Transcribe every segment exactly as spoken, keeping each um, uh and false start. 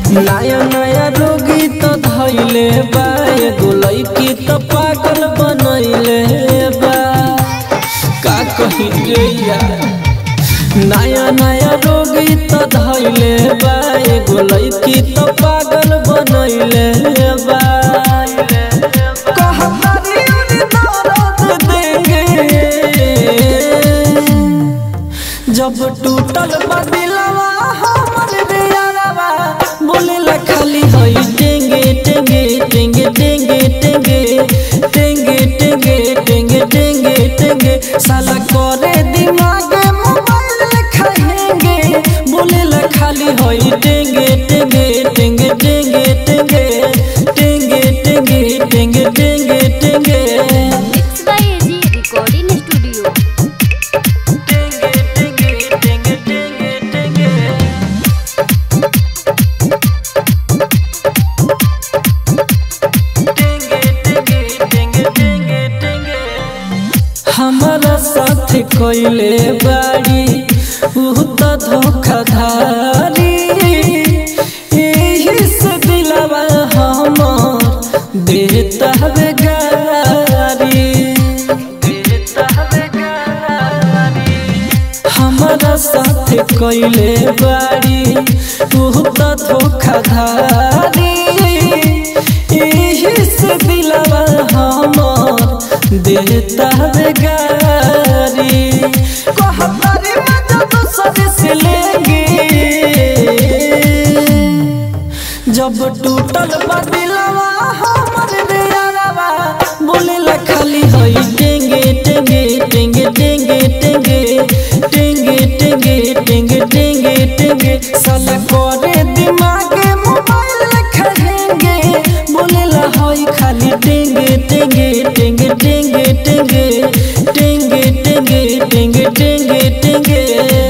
नया नया रोगी तो धैले बा एगो लड़की तो पागल बनैले बा का कही रे यार। नया नया रोगी तो धैले बा एगो लड़की तो पागल बनैले बा कहतारी उन्हें दर्द देंगे जब टूटल बा दिलवा हमर रे यारवा बोलेला खाली हई टेंगे टेंगे टेंगे टेंगे टेंगे टेंगे टेंगे टेंगे टेंगे टेंगे साला करे दिमाग मोबाइल खाएंगे बोलेला खाली हई टेंगे टेंगे टेंगे टेंगे टेंगे टेंगे टेंगे टेंगे टेंगे टेंगे mix by AG recording studio. हमारा साथ कोइले बाड़ी उ तो धोखाधारी एही से दिलवा हमर देता है गारी देता है गारी हमारा साथ कोइले बाड़ी उ तो धोखाधारी एही से दिलवा हमर देता है गारी कहतारी मजा तो सभी से लेंगे जब टूटल बा दिलवा हमर रे यारवा बोलेला खाली हई टेंगे टेंगे टेंगे टेंगे टेंगे टेंगे टेंगे टेंगे टेंगे टेंगे साला करे दिमाग मोबाइल खाएंगे बोलेला हई खाली टेंगे टेंगे टेंगे टेंगे टेंगे टेंगे टेंगे टेंगे टेंगे टेंगे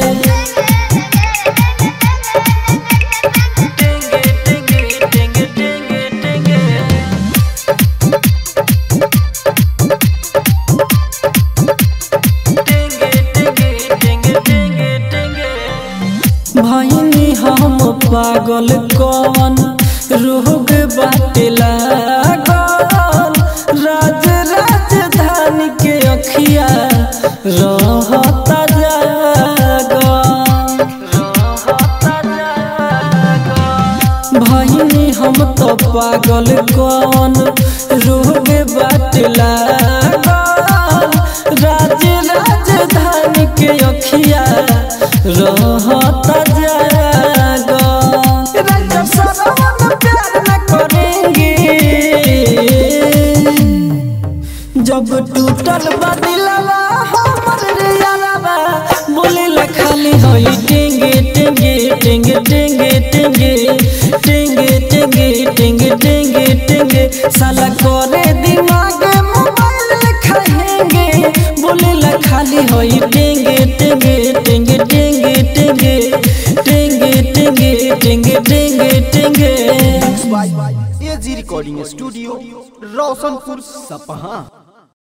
भाईनी हम पागल कौन रोग बाटे लागल राज राजधानी के अखिया रहता जागल भाईनी हम तो पागल कौन रोग बाटे लागल राज राजधानी के अखिया रहता जाएगा राजा सरवन प्यार न करेंगे जब टूटल बा दिलवा हमर रे यारवा बोलेला खाली हई टेंगे टेंगे टेंगे टेंगे टेंगे टेंगे टेंगे टेंगे टेंगे टेंगे साला करे दिमाग मोबाइल खाएंगे बोलेला खाली हई टेंगे टेंगे टेंगे टेंगे टेंगे टेंगे टेंगे टेंगे टेंगे टेंगे एजी रिकॉर्डिंग स्टूडियो रोशनपुर सपहा।